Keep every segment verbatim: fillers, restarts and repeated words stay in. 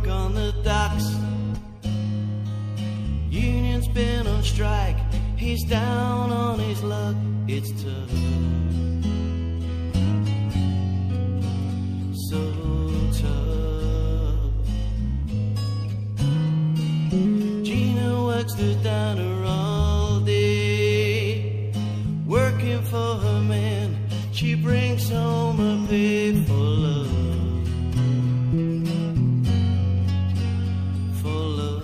work on the docks. Union's been on strike, he's down on his luck, it's tough. So tough. Gina works the diner all day, working for her man. She brings home a pay for love, for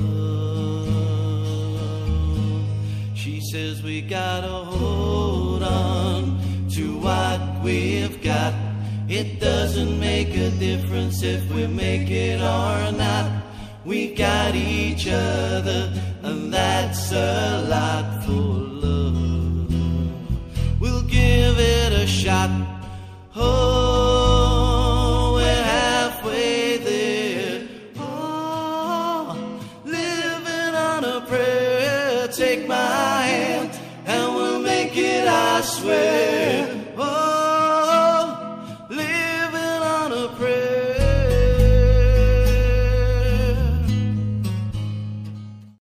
love. She says we gotta hold on to what we've got. It doesn't make a difference if we make it or not. We got each other, and that's a lot for love. We'll give it a shot. Oh, we're halfway there. Oh, living on a prayer. Take my hand, and we'll make it, I swear. Oh,